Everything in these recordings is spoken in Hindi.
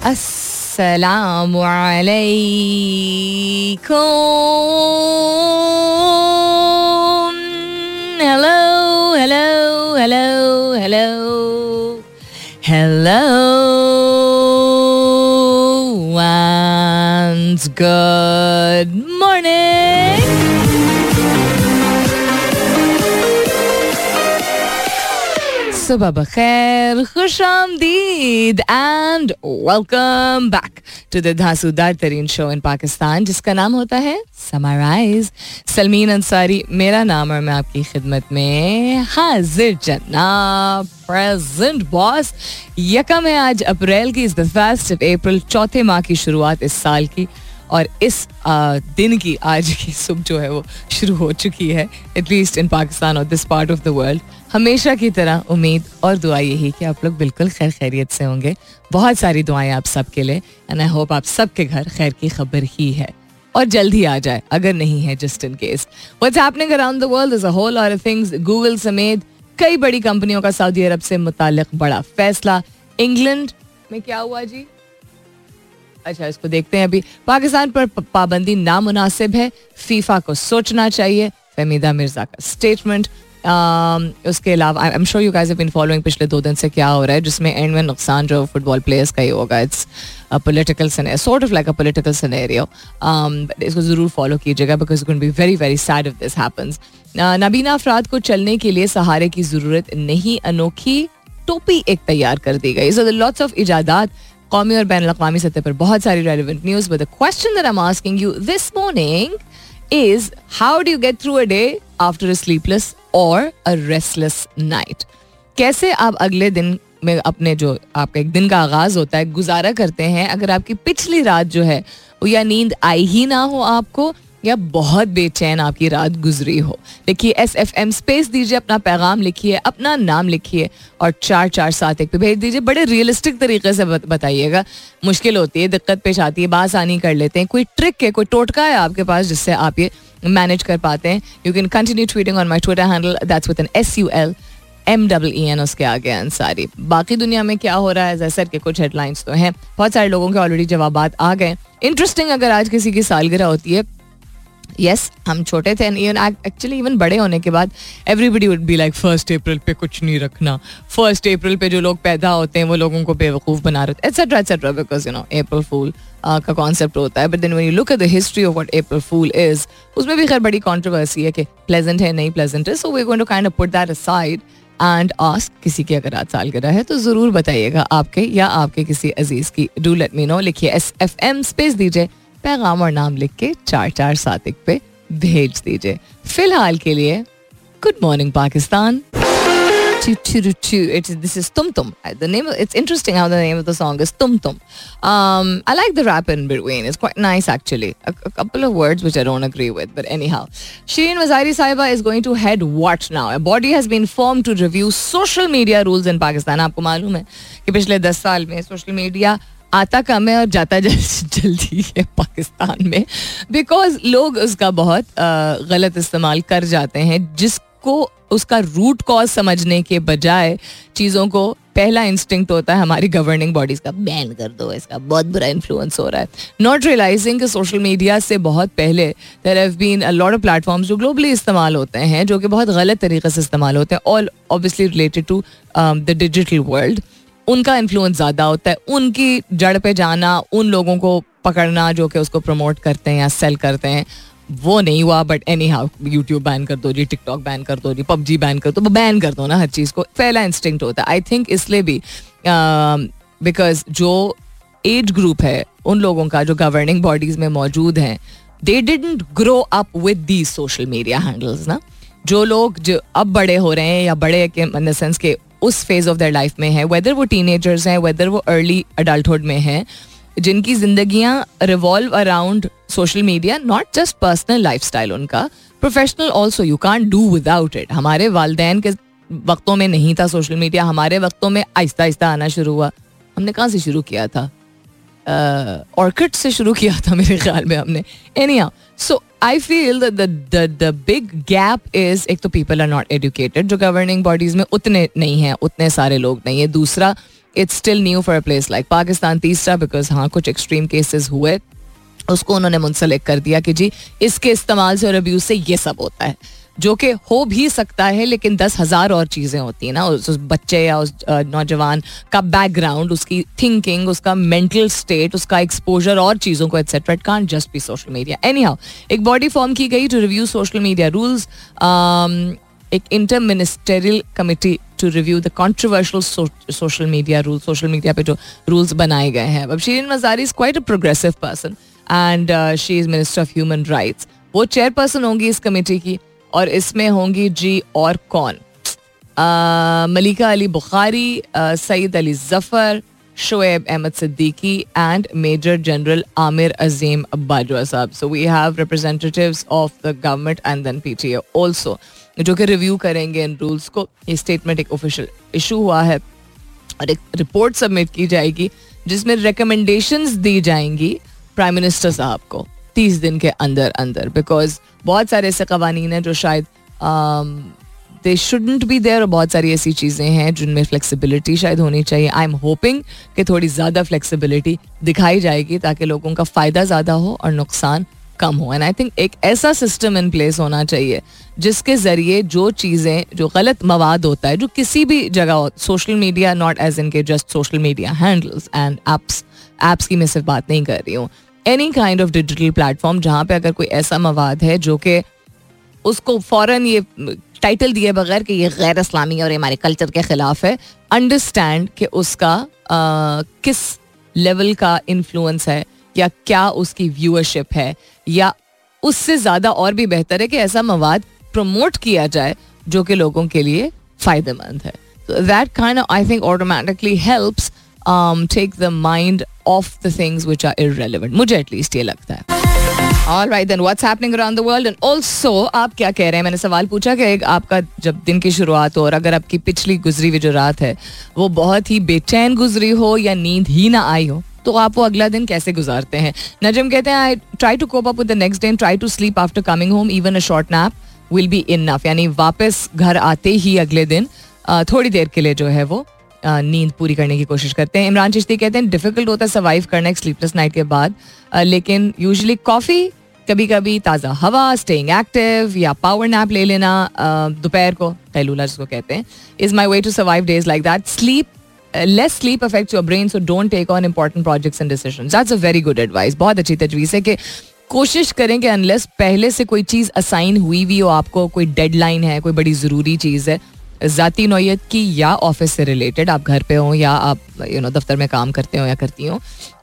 अस्सलामु अलैकुम. Hello, hello, hello, hello, hello, and good morning. सुबह बखैर, खुशामदीद and welcome back to the धांसूदार तरीन शो इन पाकिस्तान जिसका नाम होता है समराइज. सलमीन अंसारी मेरा नाम और मैं आपकी खिदमत में हाजिर जनाब. Present boss. यकम है आज अप्रैल की, is the first of April, चौथे माह की शुरुआत इस साल की. और इस दिन की आज की सुबह जो है वो शुरू हो चुकी है, एटलीस्ट इन पाकिस्तान और this part of the world. हमेशा की तरह उम्मीद और दुआ यही कि आप लोग बिल्कुल खैर खैरियत से होंगे. बहुत सारी दुआएं आप सब के लिए एंड आई होप आप सबके घर खैर की खबर ही है और जल्द ही आ जाए, अगर नहीं है just in case. What's happening around the world, there is a whole lot of things. Google समेत कई बड़ी कंपनियों का सऊदी अरब से मुताल्लिक बड़ा फैसला. इंग्लैंड में क्या हुआ जी? अच्छा, इसको देखते हैं. अभी पाकिस्तान पर पाबंदी नामुनासिब है, फीफा को सोचना चाहिए, फहमीदा मिर्जा का स्टेटमेंट. उसके अलावा I am sure you guys have been following पिछले 2 दिन से क्या हो रहा है, जिसमें एंड में नुकसान जो फुटबॉल प्लेयर्स का ही होगा. It's a political scenario, sort of like a political scenario. इसको ज़रूर फॉलो कीजिएगा because it will be very very sad if this happens. नाबीना अफराद को चलने के लिए सहारे की ज़रूरत नहीं, अनोखी टोपी एक तैयार कर दी गई. सो लॉट्स ऑफ इजादात कौमी और बैन अल-अक़वामी सतह पर, बहुत सारी relevant news. But the question that I am asking you this morning is how do you get through a day after a sleepless or a restless night? कैसे आप अगले दिन में अपने जो आपका एक दिन का आगाज होता है गुजारा करते हैं अगर आपकी पिछली रात जो है वो या नींद आई ही ना हो आपको या बहुत बेचैन आपकी रात गुजरी हो. देखिए SFM स्पेस दीजिए, अपना पैगाम लिखिए, अपना नाम लिखिए और 4471 पे भेज दीजिए. बड़े रियलिस्टिक तरीके से बताइएगा. मुश्किल होती है, दिक्कत पेश आती है, बासानी कर लेते हैं. कोई ट्रिक है, कोई टोटका है आपके पास जिससे आप ये मैनेज कर पाते हैं? You can continue tweeting on my Twitter handle, that's with an SULMEEN उसके आगे अंसारी. बाकी दुनिया में क्या हो रहा है, जैसे के कुछ हेडलाइंस तो हैं, बहुत सारे लोगों के ऑलरेडी जवाबात आ गए. इंटरेस्टिंग, अगर आज किसी की सालगिरह होती है, यस हम छोटे थे एक्चुअली इवन बड़े होने के बाद everybody would be like 1 April पे कुछ नहीं रखना, 1 अप्रैल पे जो लोग पैदा होते हैं वो लोगों को बेवकूफ़ बना रहे थे, etcetera etcetera, because you know April fool का कॉन्सेप्ट होता है. But then when you look at the history of what April fool is, उसमें भी खैर बड़ी कंट्रोवर्सी है कि प्लेजेंट है नहीं प्लेजेंट है. So we are going to kind of put that aside and ask किसी की अगर आज सालगिरह है तो ज़रूर बताइएगा आपके या आपके किसी अजीज़ की. Do let me know. लिखिए SFM स्पेस दीजिए, पैगाम और नाम लिख के 4471 पे भेज दीजिए. फिलहाल के लिए good morning Pakistan. This is Tum Tum. The name, it's interesting how the name of the song is Tum Tum. I like the rap in between. It's quite nice actually. A couple of words which I don't agree with, but anyhow. Shireen Mazari Sahiba is going to head what now? A body has been formed to review social media rules in Pakistan. आपको मालूम है कि पिछले 10 साल में सोशल मीडिया आता कम है और जाता जल्दी है पाकिस्तान में, बिकॉज लोग उसका बहुत गलत इस्तेमाल कर जाते हैं, जिसको उसका रूट कॉज समझने के बजाय चीज़ों को पहला इंस्टिंक्ट होता है हमारी गवर्निंग बॉडीज का, बैन कर दो, इसका बहुत बुरा इन्फ्लुएंस हो रहा है. नॉट रियलाइजिंग कि सोशल मीडिया से बहुत पहले there have been a lot of platforms जो ग्लोबली इस्तेमाल होते हैं, जो कि बहुत गलत तरीके से इस्तेमाल होते हैं, all obviously related to the digital world. उनका इन्फ्लुएंस ज़्यादा होता है. उनकी जड़ पे जाना, उन लोगों को पकड़ना जो कि उसको प्रमोट करते हैं या सेल करते हैं, वो नहीं हुआ. But anyhow, YouTube ban कर दो जी, टिकटॉक बैन कर दो जी, PUBG बैन कर दो, तो बैन कर दो ना हर चीज़ को. पहला इंस्टिंक्ट होता है. आई थिंक इसलिए भी बिकॉज जो एज ग्रुप है उन लोगों का जो गवर्निंग बॉडीज में मौजूद हैं, they didn't grow up with these social media handles ना. जो लोग जो अब बड़े हो रहे हैं या बड़े के इन द सेंस के उस फेज ऑफ देयर लाइफ में है, वेदर वो टीनेजर्स हैं, वेदर वो अर्ली अडल्टहुड में हैं, जिनकी जिंदगियां revolve around social media, not just personal lifestyle उनका, professional also. You can't do without it. हमारे वालिदैन के वक्तों में नहीं था सोशल मीडिया, हमारे वक्तों में आहिस्ता आहिस्ता आना शुरू हुआ. हमने कहाँ से शुरू किया था? ऑर्किड से शुरू किया था मेरे ख्याल में हमने. Anyhow, so I feel the big gap is, एक तो पीपल आर नॉट एजुकेटेड, जो गवर्निंग बॉडीज में उतने नहीं हैं, उतने सारे लोग नहीं है. दूसरा, it's still new for a place like Pakistan. तीसरा बिकॉज हाँ कुछ एक्सट्रीम केसेस हुए, उसको उन्होंने मुंसलिक कर दिया कि जी इसके इस्तेमाल से और अब्यूज से ये सब होता है, जो कि हो भी सकता है, लेकिन 10,000 और चीज़ें होती हैं ना. उस बच्चे या उस नौजवान का बैकग्राउंड, उसकी थिंकिंग, उसका मेंटल स्टेट, उसका एक्सपोजर और चीज़ों को etcetera. It can't just be social media. Anyhow, एक बॉडी फॉर्म की गई to review social media rules. एक inter ministerial committee to review the controversial social media rule. Social media पे जो रूल्स बनाए गए हैं. अब Shireen Mazari is quite a progressive person and she is minister of human rights. वो चेयरपर्सन होंगी इस कमेटी की, और इसमें होंगी जी और कौन, Maleeka Ali Bukhari, Syed Ali Zafar, Shoaib Ahmed Siddiqui and major general Aamir Azeem Bajwa साहब. So we have representatives of the government and then PTA also, जो कि रिव्यू करेंगे इन रूल्स को. ये स्टेटमेंट एक ऑफिशियल इशू हुआ है और एक रिपोर्ट सबमिट की जाएगी जिसमें रिकमेंडेशंस दी जाएंगी प्राइम मिनिस्टर साहब को 30 दिन के अंदर अंदर. बिकॉज बहुत सारे ऐसे कवानीन हैं जो शायद दे शुडंट बी देयर, और बहुत सारी ऐसी चीज़ें हैं जिनमें फ्लेक्सिबिलिटी शायद होनी चाहिए. आई एम होपिंग कि थोड़ी ज़्यादा फ्लेक्सिबिलिटी दिखाई जाएगी ताकि लोगों का फ़ायदा ज़्यादा हो और नुकसान कम हो. एंड आई थिंक एक ऐसा सिस्टम इन प्लेस होना चाहिए जिसके ज़रिए जो चीज़ें, जो गलत मवाद होता है जो किसी भी जगह हो, social media not as in के just social media handles and apps की मैं सिर्फ बात नहीं कर रही हूँ, any kind of digital platform जहाँ पे अगर कोई ऐसा मवाद है जो कि उसको फ़ौरन ये टाइटल दिए बगैर कि ये गैर इस्लामी और हमारे कल्चर के ख़िलाफ़ है, अंडरस्टैंड कि उसका किस लेवल का इन्फ्लुएंस है या क्या उसकी व्यूअरशिप है, या उससे ज़्यादा और भी बेहतर है कि ऐसा मवाद प्रमोट किया जाए जो कि लोगों के लिए फ़ायदेमंद है. That kind of I think automatically helps take the mind off the things which are irrelevant. मुझे एटलीस्ट ये लगता है. All right, then what's happening around the world? And also, आप क्या कह रहे हैं? मैंने सवाल पूछा कि आपका जब दिन की शुरुआत हो और अगर आपकी पिछली गुजरी हुई जो रात है वो बहुत ही बेचैन गुजरी हो या नींद ही ना आई हो, तो आप वो अगला दिन कैसे गुजारते हैं? नजम कहते हैं, I try to cope up with the next day and try to sleep after coming home, even a short nap will be enough. यानी वापस घर आते ही अगले दिन थोड़ी देर के लिए जो है वो नींद पूरी करने की कोशिश करते हैं. इमरान चिश्ती कहते हैं डिफिकल्ट होता है सर्वाइव करना एक स्लीपलेस नाइट के बाद, लेकिन यूजुअली कॉफ़ी, कभी कभी ताज़ा हवा, स्टेइंग एक्टिव या पावर नैप ले लेना दोपहर को, कैलूला जिसको कहते हैं, is my way to survive days like that. Sleepless sleep affects your brain, so don't take on important projects and decisions. That's a very good advice. बहुत अच्छी तजवीज़ है कि कोशिश करें कि अनलेस पहले से कोई चीज़ असाइन हुई हुई हो, आपको कोई डेडलाइन है, कोई बड़ी ज़रूरी चीज़ है ज़ाती नौयत की या ऑफिस से रिलेटेड, आप घर पे हो या आप दफ्तर में काम करते हो या करती हो,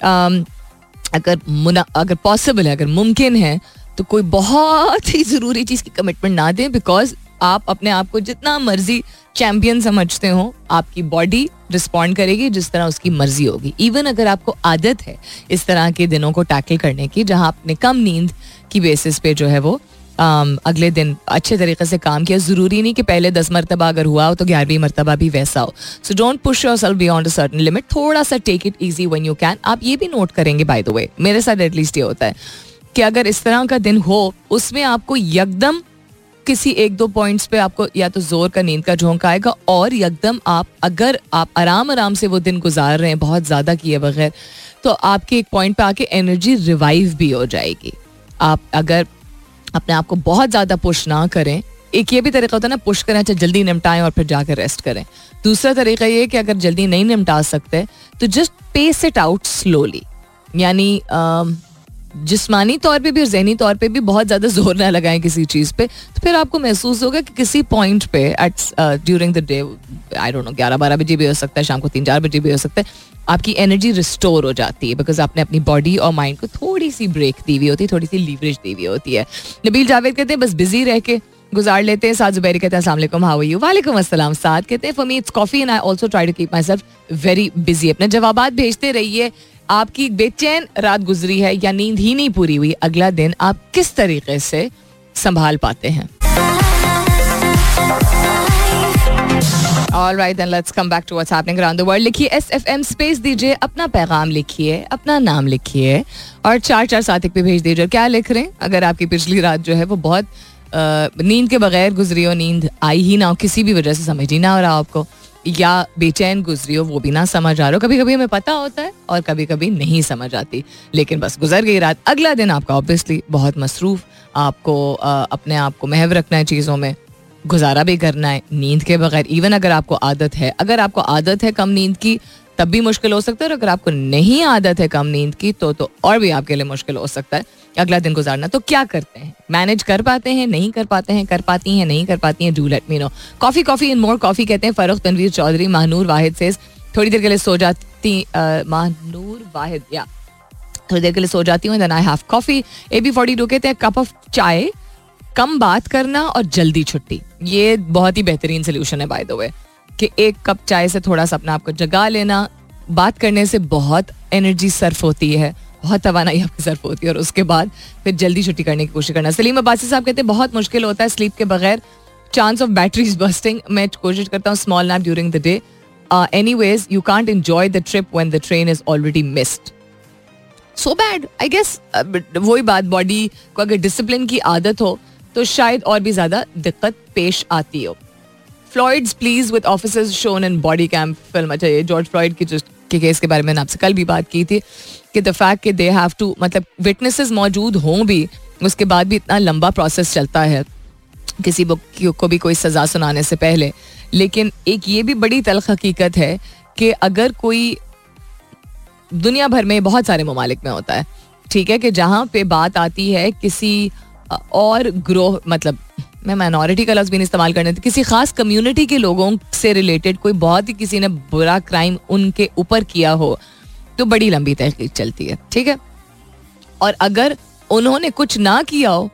अगर पॉसिबल है, अगर मुमकिन है, तो कोई बहुत ही ज़रूरी चीज़ की कमिटमेंट ना दें. बिकॉज आप अपने आप को जितना मर्जी चैम्पियन समझते हो, आपकी बॉडी रिस्पॉन्ड करेगी जिस तरह उसकी मर्जी होगी. इवन अगर आपको आदत है इस तरह के दिनों को टैकल करने की जहां आपने कम नींद की बेसिस पे जो है वो अगले दिन अच्छे तरीके से काम किया, ज़रूरी नहीं कि पहले 10 मरतबा अगर हुआ हो तो 11वीं मरतबा भी वैसा हो. So don't push yourself beyond a certain limit. थोड़ा सा take it easy when you can. आप ये भी नोट करेंगे, बाय द वे, मेरे साथ एटलीस्ट ये होता है कि अगर इस तरह का दिन हो उसमें आपको यकदम किसी एक दो पॉइंट्स पे आपको या तो जोर का नींद का झोंका आएगा, और यकदम अगर आप आराम से वो दिन गुजार रहे हैं बहुत ज़्यादा किए बगैर, तो आपके एक पॉइंट पे आके एनर्जी रिवाइव भी हो जाएगी. आप अगर अपने आप को बहुत ज़्यादा पुश ना करें, एक ये भी तरीका होता है ना, पुश करें, अच्छा जल्दी निपटाएं और फिर जाकर रेस्ट करें. दूसरा तरीका ये कि अगर जल्दी नहीं निपटा सकते तो just pace it out slowly. यानी जिस्मानी तौर पे भी और जहनी तौर पे भी बहुत ज़्यादा जोर ना लगाएं किसी चीज़ पे, तो फिर आपको महसूस होगा कि किसी पॉइंट पे at during the day, I don't know 11-12 बजे भी हो सकता है, शाम को 3-4 बजे भी हो सकता है, आपकी एनर्जी रिस्टोर हो जाती है. बिकॉज आपने अपनी बॉडी और माइंड को थोड़ी सी ब्रेक दी हुई होती है, थोड़ी सी लीवरेज दी हुई होती है. नबील जावेद कहते हैं बस बिजी रह के गुजार लेते हैं. साद जुबैरी कहते हैं अस्सलाम वालेकुम, हाउ आर यू? वालेकुम अस्सलाम. साद कहते हैं for me it's coffee and I also try to keep myself very busy. अपने जवाबात भेजते रहिए. आपकी बेचैन रात गुजरी है या नींद ही नहीं पूरी हुई, अगला दिन आप किस तरीके से संभाल पाते हैं? All right, then let's come back to what's happening around the world. लिखिए SFM स्पेस दीजिए, अपना पैगाम लिखिए, अपना नाम लिखिए और 447 पे भेज दीजिए. क्या लिख रहे हैं? अगर आपकी पिछली रात जो है वो बहुत नींद के बगैर गुजरी हो, नींद आई ही ना हो, किसी भी वजह से समझ ही ना हो रहा आपको, या बेचैन गुजरी हो वो भी ना समझ आ रहा हो. कभी कभी हमें पता होता है और कभी कभी नहीं समझ आती, लेकिन बस गुजर गई रात. अगला दिन आपका ऑब्वियसली बहुत मसरूफ, आपको अपने आप को महव रखना है चीज़ों में, गुजारा भी करना है नींद के बगैर. इवन अगर आपको आदत है कम नींद की तब भी मुश्किल हो सकता है, और अगर आपको नहीं आदत है कम नींद की तो और भी आपके लिए मुश्किल हो सकता है अगला दिन गुजारना. तो क्या करते हैं? मैनेज कर पाते हैं, नहीं कर पाते हैं, कर पाती हैं, नहीं कर पाती हैं? Do let me know. Coffee in more coffee कहते हैं फरुख तनवीर चौधरी. महानूर वाहिद से थोड़ी देर के लिए सो जाती, महानूर वाहिद या थोड़ी देर के लिए सो जाती हूँ, then I have coffee. AB42 कहते हैं कप ऑफ चाय, कम बात करना और जल्दी छुट्टी. ये बहुत ही बेहतरीन सोल्यूशन है बाय द वे, कि एक कप चाय से थोड़ा सा अपने आप को जगा लेना. बात करने से बहुत एनर्जी सर्फ होती है, बहुत तवानाई आपकी सर्फ होती है, और उसके बाद फिर जल्दी छुट्टी करने की कोशिश करना. सलीम अब्बासी साहब कहते हैं बहुत मुश्किल होता है स्लीप के बगैर, चांस ऑफ बैटरीज बस्टिंग. मैं कोशिश करता हूँ small nap during the day. Anyways you can't enjoy the trip when the train is already missed. So bad I guess. वही बात, बॉडी को अगर डिसिप्लिन की आदत हो तो शायद और भी ज्यादा दिक्कत पेश आती हो. Floyd's pleas with officers shown in body cam film. अच्छा, ये जॉर्ज फ्लॉइड के केस के बारे में मैंने आपसे कल भी बात की थी कि द फैक्ट कि दे हैव टू, मतलब विटनेसेस मौजूद हों भी, उसके बाद भी इतना लंबा प्रोसेस चलता है किसी को भी कोई सज़ा सुनाने से पहले. लेकिन एक ये भी बड़ी तल्ख हकीकत है कि अगर कोई दुनिया भर में बहुत सारे ममालिक में होता है, ठीक है, कि जहाँ पे बात आती है किसी और ग्रोह, मतलब मैं माइनॉरिटी का लफ्ज़ भी नहीं इस्तेमाल करने थे, किसी खास कम्युनिटी के लोगों से रिलेटेड कोई बहुत ही किसी ने बुरा क्राइम उनके ऊपर किया हो, तो बड़ी लंबी तहकीक चलती है, ठीक है. और अगर उन्होंने कुछ ना किया हो,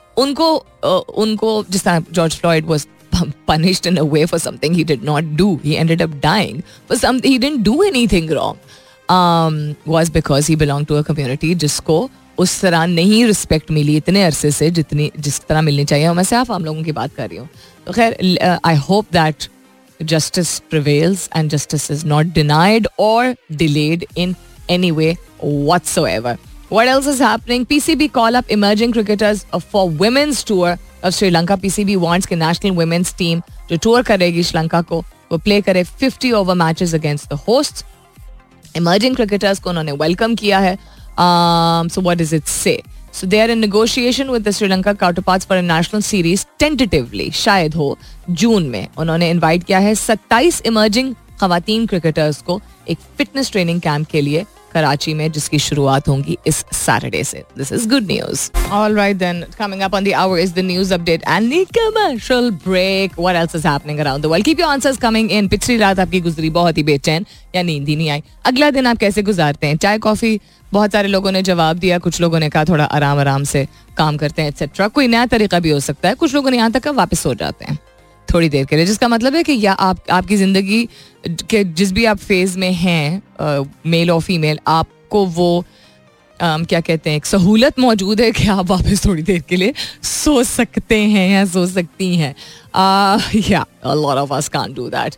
उनको जिस तरह George Floyd was punished in a way for something he did not do, he ended up dying for something, he didn't do anything wrong, was because he belonged to a community जिसको उस तरह नहीं रिस्पेक्ट मिली इतने अरसे से जिस तरह मिलनी चाहिए. और मैं सिर्फ आम लोगों की बात कर रही हूँ. तो खैर, I hope that justice prevails and justice is not denied or delayed in any way whatsoever. What else is happening? PCB call up emerging cricketers for women's tour of Sri Lanka. PCB wants कि national women's team जो tour करेगी श्रीलंका को, वो play करे 50 over matches against the hosts. Emerging cricketers को उन्होंने welcome किया है. So what does it say? So they are in negotiation with the Sri Lanka counterparts for a national series tentatively, शायद हो जून में. उन्होंने इनवाइट किया है 27 इमर्जिंग खवातीन क्रिकेटर्स को एक फिटनेस ट्रेनिंग कैंप के लिए कराची में, जिसकी शुरुआत होगी इस सैटरडे से. This is good news. Alright then, coming up on the hour is the news update and the commercial break. What else is happening around the world? Keep your answers coming in. पिछली रात आपकी गुजरी बहुत ही बेचैन या नींद ही नहीं आई? अगला दिन आप कैसे गुजारते हैं? चाय कॉफी? बहुत सारे लोगों ने जवाब दिया, कुछ लोगों ने कहा थोड़ा आराम से काम करते हैं एक्सेट्रा. कोई नया तरीका भी हो सकता है. कुछ लोगों ने यहाँ तक वापस सो जाते हैं थोड़ी देर के लिए, जिसका मतलब है कि या आपकी जिंदगी के जिस भी आप फेज में हैं, मेल और फीमेल, आपको वो क्या कहते हैं, एक सहूलत मौजूद है कि आप वापस थोड़ी देर के लिए सो सकते हैं या सो सकती हैं. या a lot of us can't do that.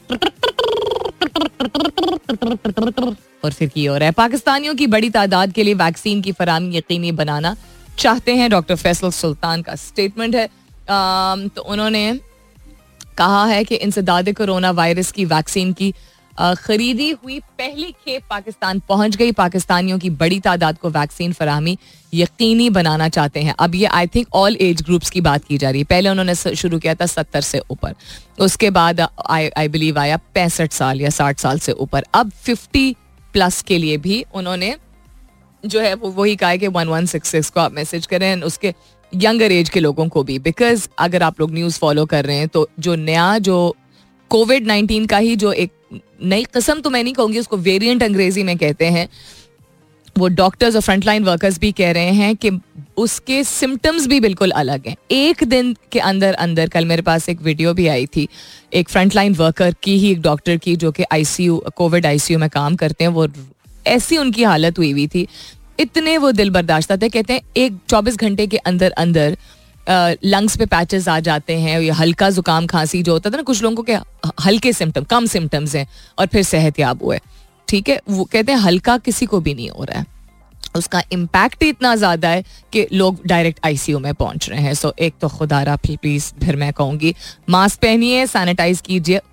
और फिर की हो रहा है, पाकिस्तानियों की बड़ी तादाद के लिए वैक्सीन की फराहमी यकीनी बनाना चाहते हैं. डॉक्टर फैसल सुल्तान का स्टेटमेंट है. तो उन्होंने कहा है कि इंसदाद कोरोना वायरस की वैक्सीन की खरीदी हुई पहली खेप पाकिस्तान पहुंच गई. पाकिस्तानियों की बड़ी तादाद को वैक्सीन फराहमी यकीनी बनाना चाहते हैं. अब ये I think all age groups की बात की जा रही है. पहले उन्होंने शुरू किया था 70 से ऊपर, उसके बाद आई बिलीव आया 65 साल या 60 साल से ऊपर. अब 50 प्लस के लिए भी उन्होंने जो है वो वही कहा है कि 1166 को आप मैसेज करें, उसके यंगर एज के लोगों को भी. बिकॉज अगर आप लोग न्यूज़ फॉलो कर रहे हैं तो जो कोविड-19 का ही जो एक नई किस्म, तो मैं नहीं कहूँगी उसको, वेरिएंट अंग्रेजी में कहते हैं, वो डॉक्टर्स और फ्रंटलाइन वर्कर्स भी कह रहे हैं कि उसके सिम्टम्स भी बिल्कुल अलग हैं. एक दिन के अंदर कल मेरे पास एक वीडियो भी आई थी एक फ्रंटलाइन वर्कर की ही, एक डॉक्टर की, जो कि आईसीयू, कोविड आईसीयू में काम करते हैं. वो ऐसी उनकी हालत हुई थी, इतने वो दिल बर्दाश्त थे. कहते हैं एक 24 घंटे के अंदर लंग्स पे पैचेस आ जाते हैं. ये हल्का जुकाम खांसी जो होता था ना, कुछ लोगों को क्या हल्के सिम्टम, कम सिम्टम्स हैं और फिर सेहतयाब हुए. ठीक है, वो कहते हैं हल्का किसी को भी नहीं हो रहा है, उसका इम्पैक्ट ही इतना ज़्यादा है कि लोग डायरेक्ट आईसीयू में पहुंच रहे हैं. सो एक तो खुदारा प्लीज़, फिर मैं कहूँगी मास्क पहनिए, सैनिटाइज कीजिए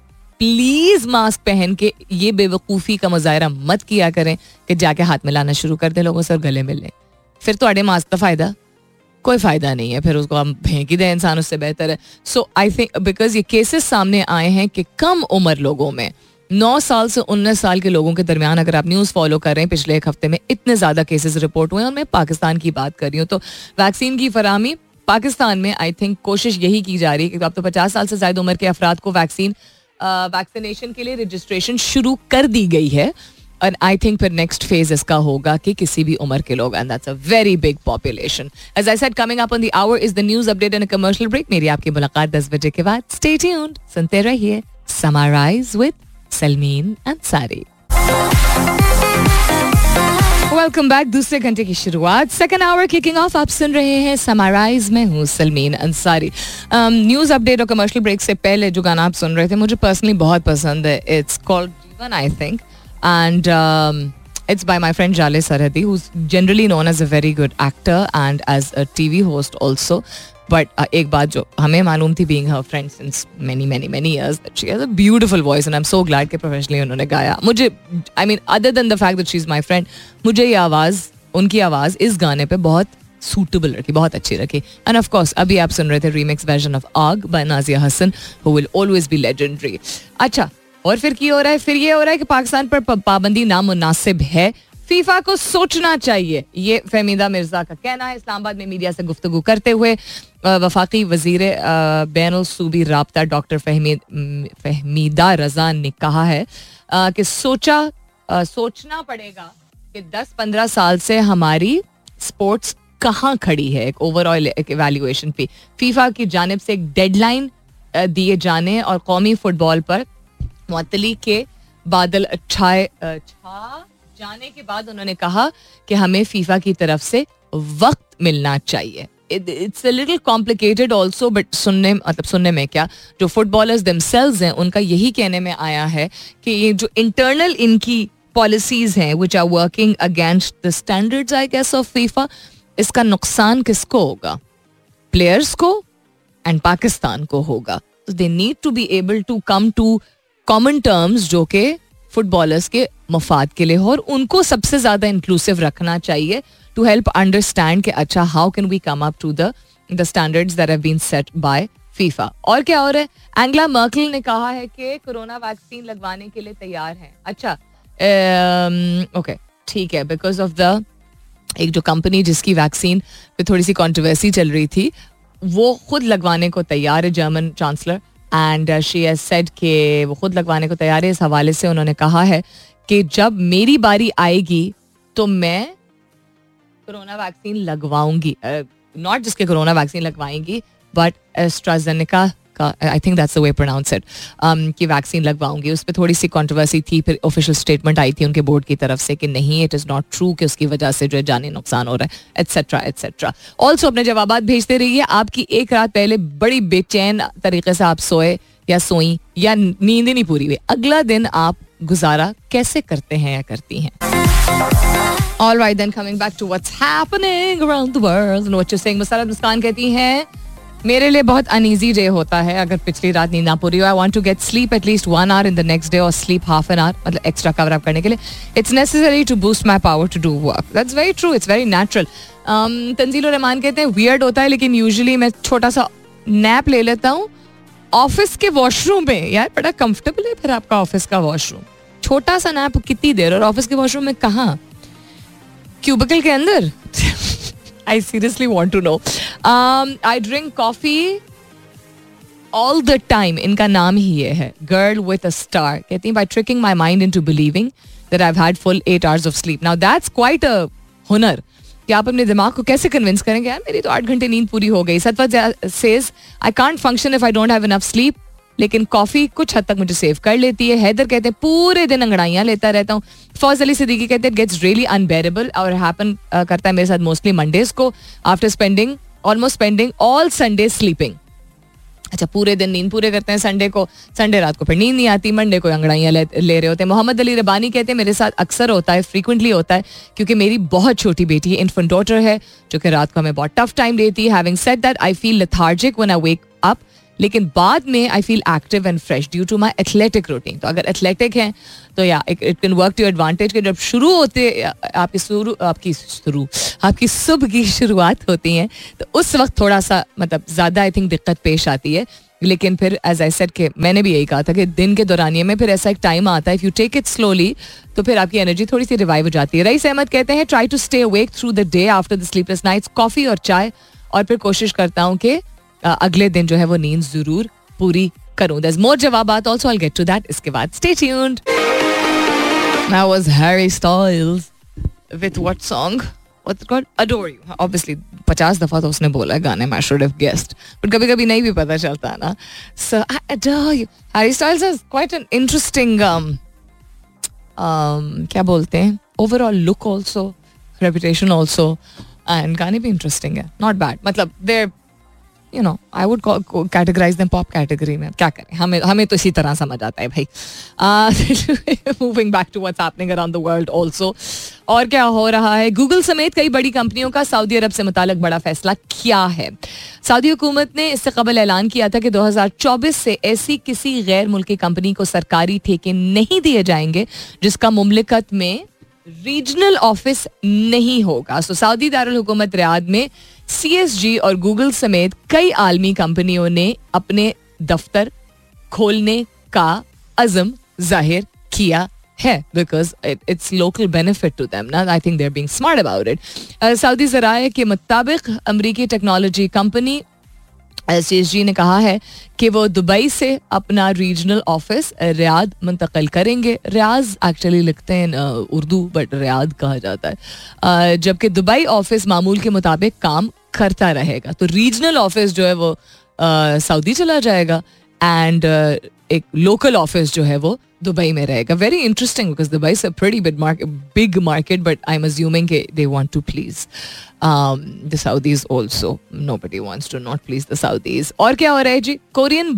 प्लीज मास्क पहन के ये बेवकूफ़ी का मुजाहरा मत किया करें कि जाके हाथ मिलाना शुरू कर दें लोगों से और गले मिल लें. फिर तो अड़े मास्क का फ़ायदा कोई फ़ायदा नहीं है, फिर उसको हम फेंक ही दें इंसान, उससे बेहतर है. सो आई थिंक बिकॉज ये केसेस सामने आए हैं कि कम उम्र लोगों में 9 साल से 19 साल के लोगों के दरमियान, अगर आप न्यूज़ फॉलो कर रहे हैं, पिछले एक हफ्ते में इतने ज़्यादा केसेस रिपोर्ट हुए हैं. और मैं पाकिस्तान की बात कर रही हूँ, तो वैक्सीन की फराहमी पाकिस्तान में आई थिंक कोशिश यही की जा रही है कि अब तो 50 साल से ज़्यादा उम्र के अफराद को वैक्सीनेशन के लिए रजिस्ट्रेशन शुरू कर दी गई है. और आई थिंक फिर नेक्स्ट फेज इसका होगा कि किसी भी उम्र के लोग, and that's a very big population. As I said, coming up on the hour is the news update and a commercial break. मेरी आपकी मुलाकात 10 बजे के बाद. स्टे ट्यून्ड, सुनते रहिए summarise with Salmeen Ansari. Welcome back. दूसरे घंटे की शुरुआत, सेकंड आवर किकिंग ऑफ. आप सुन रहे हैं समराइज. मैं हूँ सलमीन अंसारी. न्यूज़ अपडेट और कमर्शियल ब्रेक से पहले जो गाना आप सुन रहे थे मुझे पर्सनली बहुत पसंद है. It's called Jeevan I think, and it's by my friend Jale Sarhadi, who's generally known as a very good actor and as a TV host also. But एक बात जो हमें मालूम थी, being her friend since many years, that she has a beautiful voice and I'm so glad कि professionally उन्होंने गाया. मुझे I mean other than the fact that she's my friend, मुझे ये आवाज़, उनकी आवाज़ इस गाने पे बहुत सूटेबल रखी, बहुत अच्छी रखी. एंड ऑफ कोर्स अभी आप सुन रहे थे remix version of Aag by Nazia Hassan, who will always be legendary. अच्छा, और फिर क्या हो रहा है? फिर ये हो रहा है कि पाकिस्तान पर पाबंदी नामुनासिब है, फीफा को सोचना चाहिए. ये फहमीदा मिर्जा का कहना है. इस्लामाबाद में मीडिया से गुफ्तगू करते हुए वफाकी वजीर बैनुल सूबी राब्ता डॉक्टर फहमीदा रजा ने कहा है कि सोचना पड़ेगा कि 10-15 साल से हमारी स्पोर्ट्स कहाँ खड़ी है. एक ओवरऑल इवैल्यूएशन पे फीफा की जानिब से एक डेडलाइन दिए जाने और कौमी फुटबॉल पर मुअत्तली के बादल छा जाने के बाद उन्होंने कहा कि हमें फीफा की तरफ से वक्त मिलना चाहिए. It's a little complicated also, but सुनने में क्या, जो फुटबॉलर्स देमसेल्व्स हैं उनका यही कहने में आया है कि ये जो इंटरनल इनकी पॉलिसीज हैं which are working against the standards I guess of FIFA, इसका नुकसान किसको होगा? प्लेयर्स को एंड पाकिस्तान को होगा. They need to be able to come to common terms जो कि फुटबॉलर्स के मफाद के लिए हो, और उनको सबसे ज़्यादा इंक्लूसिव रखना चाहिए टू हेल्प अंडरस्टैंड कि अच्छा how can we come up to the standards that have been set by FIFA. और क्या हो रहा है? एंगला मर्केल ने कहा है कि कोरोना वैक्सीन लगवाने के लिए तैयार हैं. अच्छा, ओके ठीक है, बिकॉज ऑफ द एक जो कंपनी जिसकी वैक्सीन पे थोड़ी सी कंट्रोवर्सी चल रही थी, वो खुद लगवाने को तैयार है, German chancellor. And she has said कि वो खुद लगवाने को तैयार है. इस हवाले से उन्होंने कहा है कि जब मेरी बारी आएगी तो मैं कोरोना वैक्सीन लगवाऊंगी. नॉट जिसके कोरोना वैक्सीन लगवाएंगी, बट एस्ट्राजेनेका का, I think that's the way pronounce it, कि वैक्सीन लगवाऊंगी. उस पर थोड़ी सी कंट्रोवर्सी थी, फिर ऑफिशियल स्टेटमेंट आई थी उनके बोर्ड की तरफ से कि नहीं, इट इज़ नॉट ट्रू कि उसकी वजह से जो है जानी नुकसान हो रहा है, एट्सेट्रा एट्सेट्रा. ऑल्सो अपने जवाबात भेजते रहिए. आपकी एक रात पहले बड़ी बेचैन तरीके से आप सोए या सोई या नींद नहीं पूरी हुई, अगला दिन आप गुजारा कैसे करते हैं या करती हैं? All right, then coming back to what's happening around the world and what you're saying. Musarrat मुस्कान कहती हैं, मेरे लिए बहुत अनईजी डे होता है अगर पिछली रात नींद ना पूरी हो. I want to get sleep at least 1 hour in the next day और स्लीप हाफ एन आवर, मतलब एक्स्ट्रा कवर अप करने के लिए. It's necessary to boost my power to do work. That's very true, it's very natural. Tanzeel Rehman कहते हैं वियर्ड होता है, लेकिन यूजुअली मैं छोटा सा नैप ले लेता हूँ ऑफिस के वॉशरूम में. यार बड़ा कंफर्टेबल है फिर आपका ऑफिस का वॉशरूम. छोटा सा नैप कितनी देर, और ऑफिस के वॉशरूम में कहाँ? क्यूबिकल के अंदर? I seriously want to know. I drink coffee all the time. इनका नाम ही ये है, Girl with a Star. कहती हैं by tricking my mind into believing that I've had full 8 hours of sleep. Now that's quite a हुनर कि आप अपने दिमाग को कैसे कन्विंस करेंगे, यार मेरी तो 8 घंटे नींद पूरी हो गई. Satwat says I can't function if I don't have enough sleep. लेकिन कॉफी कुछ हद तक मुझे सेव कर लेती है. हैदर कहते हैं पूरे दिन अंगड़ाइयाँ लेता रहता हूँ. फौज अली सिद्दीकी कहते हैं गेट्स रियली अनबेरेबल, और हैपन करता है मेरे साथ मोस्टली मंडेज को after spending all Sunday sleeping. अच्छा, पूरे दिन नींद पूरे करते हैं संडे को, संडे रात को फिर नींद नहीं आती, मंडे को अंगड़ाइयाँ ले रहे होते हैं. मोहम्मद अली रबानी कहते हैं मेरे साथ अक्सर होता है, फ्रीक्वेंटली होता है, क्योंकि मेरी बहुत छोटी बेटी है, इन्फेंट डॉटर है, जो कि रात को हमें बहुत टफ टाइम देती है. Having said that I feel lethargic when I wake up. लेकिन बाद में I feel active and fresh due to my athletic routine. तो अगर एथलेटिक हैं तो या it can work to advantage. कि जब शुरू होते आपकी सुबह की शुरुआत होती है तो उस वक्त थोड़ा सा मतलब ज़्यादा आई थिंक दिक्कत पेश आती है. लेकिन फिर एज आई सेड कि मैंने भी यही कहा था कि दिन के दौरानिए में फिर ऐसा एक टाइम आता है, if you take it slowly तो फिर आपकी एनर्जी थोड़ी सी रिवाइव हो जाती है. रईस अहमद कहते हैं try to stay awake through the day after the sleepless nights, coffee और चाय, और फिर कोशिश करता हूँ कि अगले दिन जो है वो नींद जरूर पूरी करूँ. देयर इज मोर जवाबात also, I will get to that इसके बाद. Stay tuned. That was Harry Styles with what song? What's it called? Adore You. Obviously 50 दफा तो उसने बोला है गाने में. I should have guessed. But कभी कभी नहीं भी पता चलता है ना. So I adore you. Harry Styles has quite an interesting क्या बोलते हैं, overall look also, reputation also, and गाने भी interesting है. Not bad. मतलब they're, you know, I would categorize them pop category में. क्या करें, हमें तो इसी तरह समझ आता है भाई. Moving back to what's happening around the world also. और क्या हो रहा है. गूगल समेत कई बड़ी कंपनियों का सऊदी अरब से मुताल्लिक बड़ा फैसला क्या है. सऊदी हुकूमत ने इससे कबल ऐलान किया था कि 2024 से ऐसी किसी गैर मुल्की कंपनी को सरकारी ठेके नहीं दिए जाएंगे जिसका मुमलिकत में रीजनल ऑफिस नहीं होगा. सो सऊदी दारुल हुकूमत रियाद में CSG और गूगल समेत कई आलमी कंपनियों ने अपने दफ्तर खोलने का अज़म जाहिर किया है, because it's local benefit to them ना. I think they are being smart about it. Saudi ज़राए के मुताबिक अमरीकी टेक्नोलॉजी कंपनी CSG ने कहा है कि वो दुबई से अपना रीजनल ऑफिस रियाद मुंतकिल करेंगे. रियाज एक्चुअली लिखते हैं उर्दू बट रियाद कहा जाता है, जबकि दुबई ऑफिस मामूल के मुताबिक काम करता रहेगा. तो रीजनल ऑफिस जो है वो सऊदी चला जाएगा एंड एक लोकल ऑफिस जो है वो दुबई में रहेगा. Very interesting because Dubai is a pretty big market, but I am assuming कि they want to please the Saudis also. Nobody wants to not please the Saudis. और क्या हो रहा है जी. कोरियन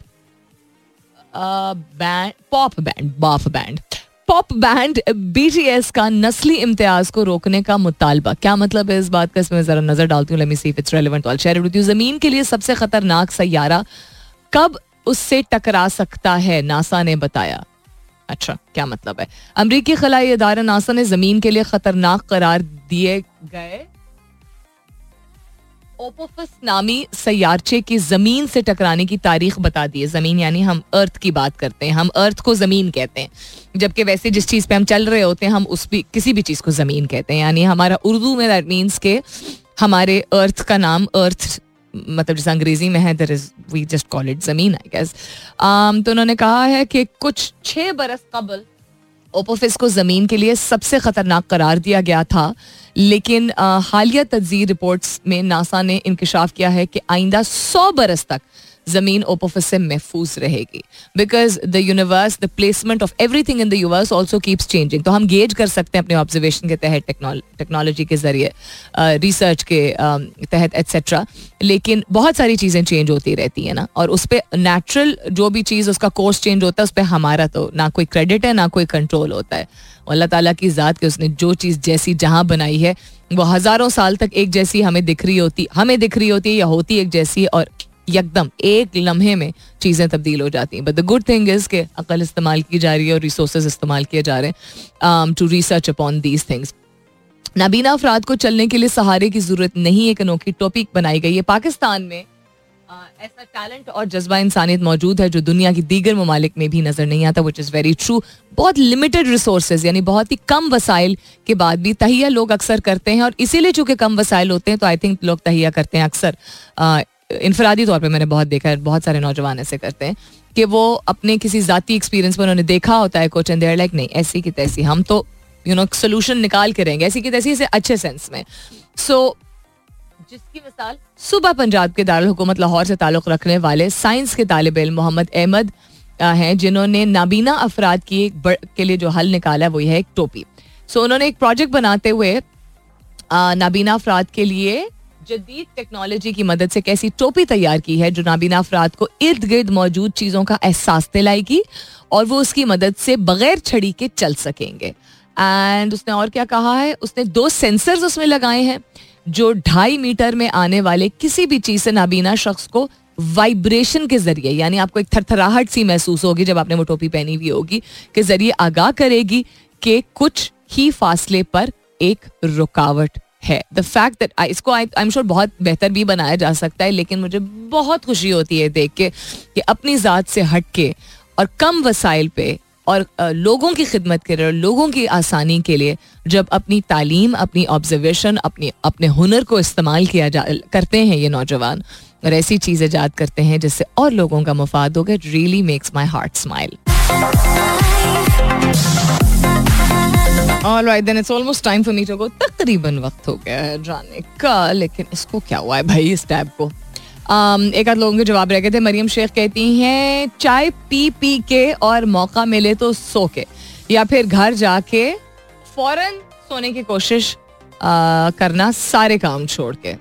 पॉप बैंड BTS का नस्ली इम्तियाज को रोकने का मुतालबा. क्या मतलब है इस बात का, इसमें जरा नजर डालती हूँ. Let me see if it's relevant. I share it with you. जमीन के लिए सबसे खतरनाक सैयारा कब उससे टकरा सकता है, नासा ने बताया. अच्छा, क्या मतलब है. अमरीकी खलाई इदारा नासा ने जमीन के लिए खतरनाक करार दिए गए ओपोफस नामी सैयारचे की जमीन से टकराने की तारीख बता दी है. जमीन यानी हम अर्थ की बात करते हैं, हम अर्थ को जमीन कहते हैं, जबकि वैसे जिस चीज पे हम चल रहे होते हैं हम किसी भी चीज को जमीन कहते हैं. यानी हमारा उर्दू में दैट मीन्स के हमारे अर्थ का नाम अर्थ, मतलब जैसे अंग्रेजी में है, there is we just call it zameen I guess. तो उन्होंने कहा है कि कुछ 6 बरस कबल ओपोफिस को जमीन के लिए सबसे खतरनाक करार दिया गया था, लेकिन हालिया तज्ज़ीर रिपोर्ट्स में नासा ने इंकशाफ किया है कि आइंदा 100 बरस तक जमीन ओपोफिस से महफूज रहेगी. Because the universe, the placement of everything in the universe also keeps changing. तो हम गेज कर सकते हैं अपने ऑब्जर्वेशन के तहत, टेक्नोलॉजी के जरिए, रिसर्च के तहत एट्सेट्रा. लेकिन बहुत सारी चीज़ें चेंज होती रहती है ना, और उस पर नेचुरल जो भी चीज़ उसका कोर्स चेंज होता है उस पर हमारा तो ना कोई क्रेडिट है ना कोई कंट्रोल होता है. अल्लाह ताला की ज़ात के उसने जो चीज़ जैसी जहाँ बनाई है वो हज़ारों साल तक एक जैसी हमें दिख रही होती है या होती एक जैसी, और यकदम एक लम्हे में चीज़ें तब्दील हो जाती हैं. But the good thing is कि अकल इस्तेमाल की जा रही है और रिसोर्सेज इस्तेमाल किए जा रहे हैं to research upon these things. नाबीना अफराद को चलने के लिए सहारे की ज़रूरत नहीं, एक अनोखी टॉपिक बनाई गई है. पाकिस्तान में ऐसा टैलेंट और जज्बा इंसानियत मौजूद है जो दुनिया की दीगर ममालिक में भी नज़र नहीं आता, विच इज़ वेरी ट्रू. बहुत लिमिटेड रिसोर्सेज यानी बहुत ही कम वसाइल के बाद भी तहिया लोग अक्सर करते हैं, और इसीलिए चूँकि कम वसाइल होते हैं तो आई थिंक लोग तहिया करते हैं अक्सर. इनफरादी तौर पे मैंने बहुत देखा है, बहुत सारे नौजवान ऐसे करते हैं कि वो अपने किसी ज़ाती एक्सपीरियंस में उन्होंने देखा होता है कुछ, एंड दे आर लाइक नहीं ऐसी की तैसी, हम तो सोल्यूशन निकाल के रहेंगे ऐसी की तैसी से अच्छे सेंस में. सो जिसकी मिसाल सुबह पंजाब के दारुल हुकूमत लाहौर से ताल्लुक़ रखने वाले साइंस के तालिब इल्म मोहम्मद अहमद हैं, जिन्होंने नाबीना अफराद के लिए जो हल निकाला है वो है एक टोपी. सो उन्होंने एक प्रोजेक्ट बनाते हुए नाबीना अफराद के लिए जदीद टेक्नोलॉजी की मदद से एक ऐसी टोपी तैयार की है जो नाबीना अफराद को इर्द गिर्द मौजूद चीज़ों का एहसास दिलाएगी और वो उसकी मदद से बगैर छड़ी के चल सकेंगे. एंड उसने और क्या कहा है, उसने 2 सेंसर्स उसमें लगाए हैं जो 2.5 मीटर में आने वाले किसी भी चीज़ से नाबीना शख्स को वाइब्रेशन के जरिए, यानी आपको एक थरथराहट सी महसूस होगी जब आपने वो टोपी पहनी हुई होगी, के जरिए आगाह करेगी कि कुछ ही फासले पर एक रुकावट है. द फैक्ट दैट इसको आई एम श्योर बहुत बेहतर भी बनाया जा सकता है, लेकिन मुझे बहुत खुशी होती है देख के कि अपनी ज़ात से हट के और कम वसाइल पे और लोगों की खिदमत के लिए, लोगों की आसानी के लिए जब अपनी तालीम, अपनी ऑब्जर्वेशन, अपने हुनर को इस्तेमाल करते हैं ये नौजवान, और ऐसी चीज़ ईजाद करते हैं जिससे और लोगों का मुफाद होगा. It really makes my heart smile. Alright, then it's almost time for me to go. तकरीबन वक्त हो गया है जाने का, लेकिन इसको क्या हुआ है भाई इस टैब को. एक आध लोगों के जवाब रह गए थे. मरियम शेख कहती हैं चाय पी के और मौका मिले तो सो के, या फिर घर जाके फौरन सोने की कोशिश करना सारे काम छोड़ के.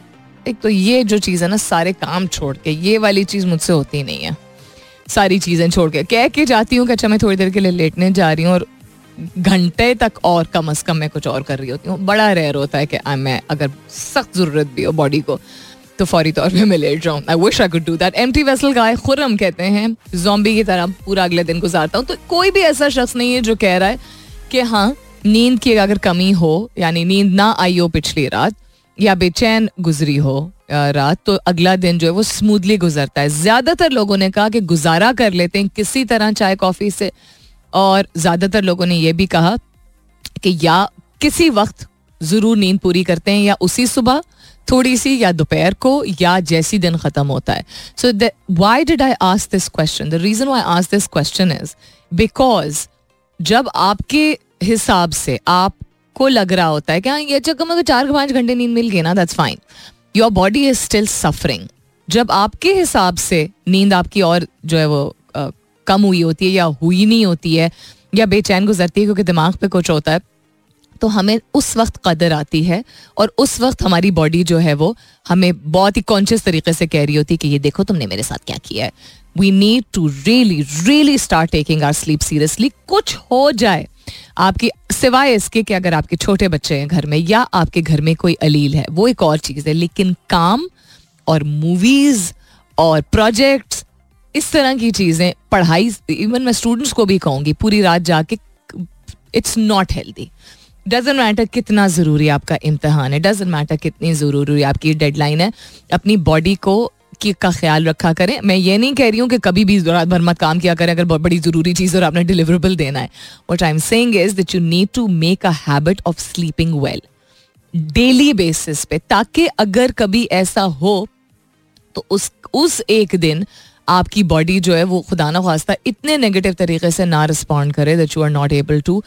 एक तो ये जो चीज़ है ना, सारे काम छोड़ के, ये वाली चीज़ मुझसे होती नहीं है. सारी चीज़ें छोड़ के कह के जाती हूँ कि अच्छा मैं थोड़ी देर के लिए लेटने जा रही हूँ, और घंटे तक और कम अज कम मैं कुछ और कर रही होती हूँ. बड़ा रेयर होता है कि मैं अगर सख्त ज़रूरत भी हो बॉडी को तो फौरी तौर पे मैं लेट जाऊँ. I wish I could do that. Empty vessel guy Khurram कहते हैं ज़ॉम्बी की तरह पूरा अगले दिन गुजारता हूँ. तो कोई भी ऐसा शख्स नहीं है जो कह रहा है कि हाँ नींद की अगर कमी हो, यानी नींद ना आई हो पिछली रात, या बेचैन गुजरी हो रात, तो अगला दिन जो है वो स्मूथली गुजरता है. ज़्यादातर लोगों ने कहा कि गुजारा कर लेते हैं किसी तरह चाय कॉफ़ी से, और ज़्यादातर लोगों ने यह भी कहा कि या किसी वक्त ज़रूर नींद पूरी करते हैं, या उसी सुबह थोड़ी सी, या दोपहर को, या जैसी दिन ख़त्म होता है. So why did I ask this question? The reason why I ask this question is because जब आपके हिसाब से आपको लग रहा होता है कि हाँ ये कम अगर 4-5 घंटे नींद मिल गई ना, that's fine, your body is still suffering. जब आपके हिसाब से नींद आपकी और जो है वो कम हुई होती है, या हुई नहीं होती है, या बेचैन गुजरती है क्योंकि दिमाग पे कुछ होता है, तो हमें उस वक्त कदर आती है, और उस वक्त हमारी बॉडी जो है वो हमें बहुत ही कॉन्शियस तरीके से कह रही होती है कि ये देखो तुमने मेरे साथ क्या किया है. We need to really start taking our sleep seriously. कुछ हो जाए आपकी, सिवाय इसके कि अगर आपके छोटे बच्चे हैं घर में, या आपके घर में कोई अलील है, वो एक और चीज़ है, लेकिन काम और मूवीज़ और प्रोजेक्ट्स, इस तरह की चीज़ें, पढ़ाई, इवन मैं स्टूडेंट्स को भी कहूँगी पूरी रात जाके, it's not healthy. Doesn't matter कितना ज़रूरी आपका इम्तहान है, डजेंट मैटर कितनी ज़रूरी आपकी डेडलाइन है, अपनी बॉडी को का ख्याल रखा करें. मैं ये नहीं कह रही हूँ कि कभी भी रात भर मत काम किया करें अगर बहुत बड़ी ज़रूरी चीज़ और आपने डिलीवरेबल देना है. What I am saying is that you need to make a habit of sleeping well daily basis पे, ताकि अगर कभी ऐसा हो तो उस एक दिन आपकी बॉडी जो है वो खुदा ना खास्ता इतने नेगेटिव तरीके से ना रिस्पॉन्ड करे that you are not able to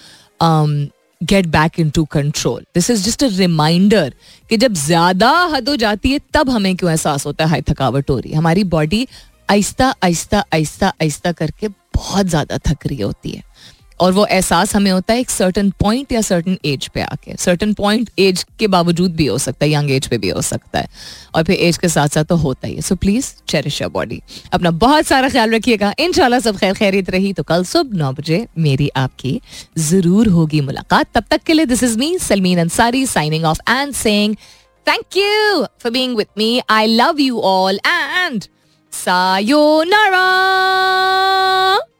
get back into control. This is just a reminder कि जब ज्यादा हद हो जाती है तब हमें क्यों एहसास होता है हाई थकावट हो रही है. हमारी बॉडी आहिस्ता आहिस्ता आहिस्ता आहिस्ता करके बहुत ज्यादा थक रही होती है, और वो एहसास हमें होता है एक सर्टन पॉइंट या सर्टन एज पे आके. सर्टन पॉइंट एज के बावजूद भी हो सकता है, यंग एज पे भी हो सकता है, और फिर एज के साथ साथ तो होता ही है. So please cherish your body. अपना बहुत सारा ख्याल रखिएगा. इंशाल्लाह सब खैर खैरियत रही तो कल सुबह 9 बजे मेरी आपकी जरूर होगी मुलाकात. तब तक के लिए this is me Salmeen Ansari signing off and saying thank you for being with me. I love you all and sayonara.